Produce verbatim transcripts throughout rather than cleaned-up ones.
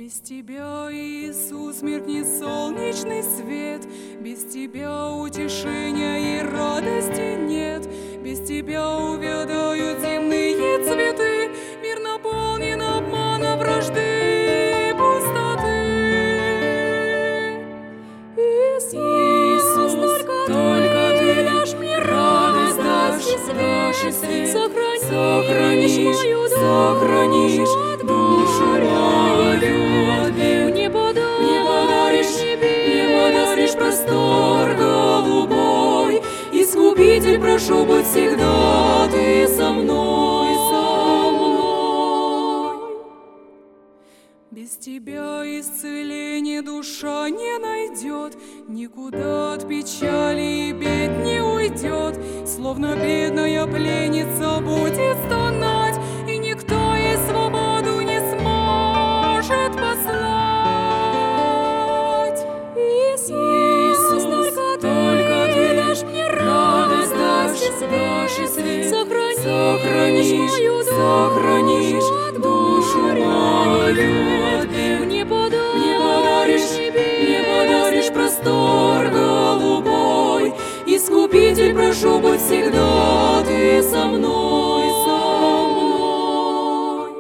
Без тебя, Иисус, меркнет солнечный свет, без тебя утешения и радости нет, без тебя увядают земные цветы, мир наполнен обманом, вражды, пустоты. Иисус, только, только Ты дашь мне радость, дашь и свет, сохранишь мою сохранишь душу мою. Мне подаришь, мне подаришь простор голубой. Искупитель, прошу, будь всегда Ты со мной, со мной. Без Тебя исцеление душа не найдет, никуда от печали и бед не уйдет. Словно бедная пленница будет стонать, и никто ей свободу не сможет послать. Иисус, только, только Ты дашь мне радость, дашь и свет, сохранишь мою сохранишь душу мою. Мне подаришь, мне подаришь простор голубой. Искупитель, прошу, будь всегда Ты со мной, со мной.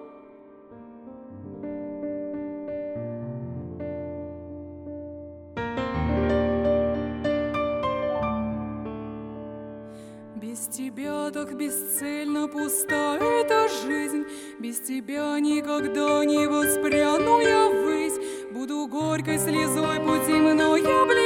Без Тебя так бесцельно пуста эта жизнь, без Тебя никогда не воспряну я ввысь. Буду горькой слезой пути мною